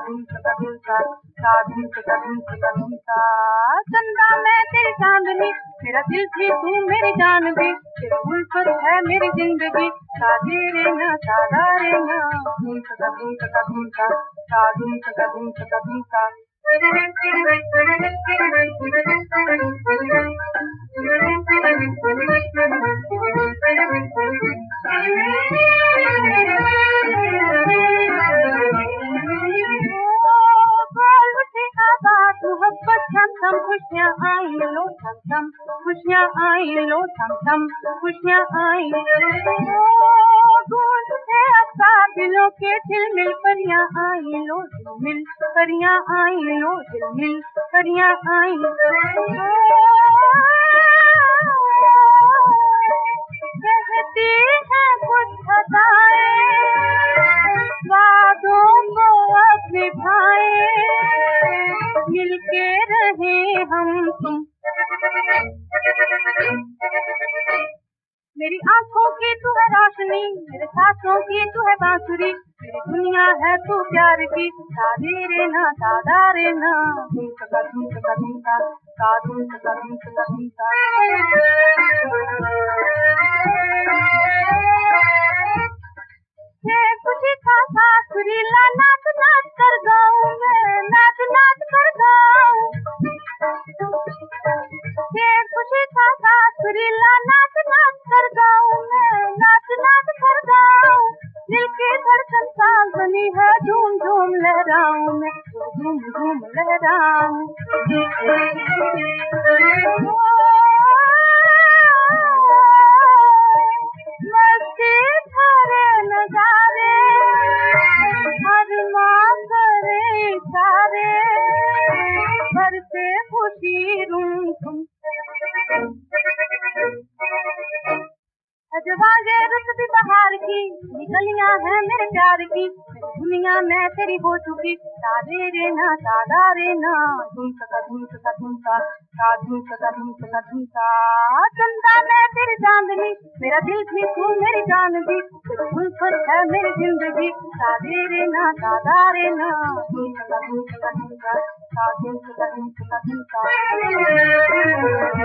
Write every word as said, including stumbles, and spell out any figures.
धूम सका धूम सा सा धूम सका धूम सका धूम सा। चंदा मैं तेरी चांदनी, मेरा दिल भी तू मेरी जान भी, तेरा उल्फत है मेरी जिंदगी, साधे रे ना साधा रे ना। धूम सका धूम सका धूम सा सा धूम सका धूम सका धूम सा। मोहब्बत थम थम खुशियाँ आई लो थम थम, खुशियाँ आई लो थम थम, खुशियाँ आई। गूंज थे अफ़सार दिलों के झिलमिल, परियां आई लो झिलमिल, परियां आई लो झिलमिल, परियां आई। कहती हैं कुछ खताएं, वादों को अब निभाए, मिलके रहे हम तुम। मेरी आँखों की तू है रोशनी, मेरे सांसों की तू है बांसुरी, मेरी दुनिया है तू प्यार की, साधे रे ना साधा रे ना। धूम सका धूम सका धूम सा सा धूम सका धूम सका धूम सा। ये खुशी का सुरीला नाच नाच कर गाऊं मैं, नाच नाच कर गाऊं। ये खुशी का सुरीला नाच नाच कर गाऊं मैं, नाच नाच कर गाऊं। दिल की धड़कन साल बनी है, झूम झूम लहराऊं मैं, झूम झूम लहराऊं। मस्ती भरे नजारे, हर माँ करे इशारे, बरसे खुशी रूम तुम। जवागे रुत भी बहार की, निकलियां हैं मेरे प्यार की, दुनिया मैं तेरी हो चुकी, साधे रे ना साधा रे ना। धूम सका धूम सका धूम सा सा धूम सका धूम सका धूम सा। चंदा मैं तेरी चांदनी, मेरा दिल भी तू मेरी जान भी, तेरी उल्फत है मेरी जिंदगी, साधे रे ना साधा रे ना। धूम सका धूम सका धूम सा सा धूम सका धूम सका धूम सा।